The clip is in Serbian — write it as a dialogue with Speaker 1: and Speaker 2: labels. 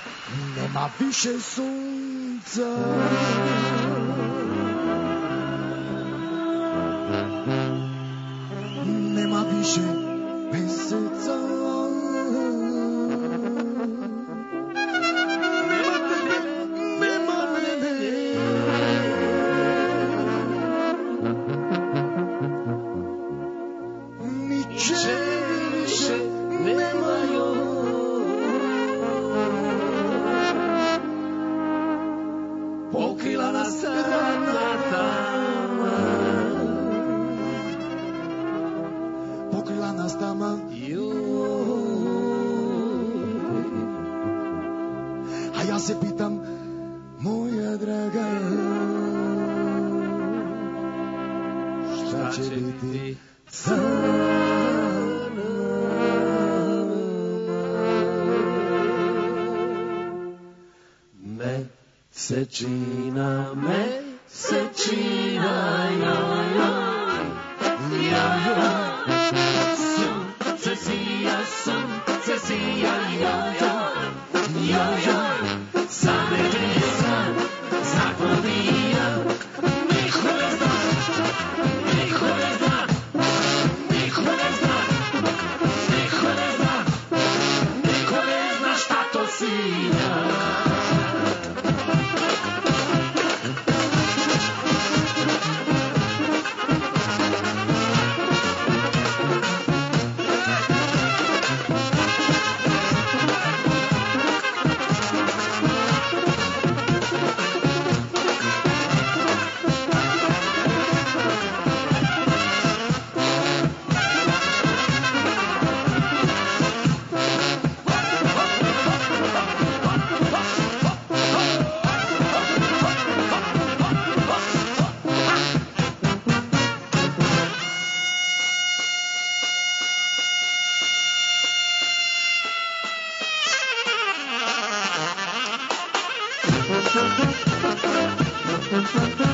Speaker 1: Nema više sunca. Nema više meseca. Nema tebe, nema mene. Niče više nema još. Pokrila nas rana tama. Pokrila nas tama. A ja se pitam, moja draga, šta će biti sa Mesečina, mesečina, sunce sija, sa nebesa, znak probija, niko ne zna, niko ne zna, niko ne zna, niko ne zna, niko ne zna šta to sija.
Speaker 2: Thank you.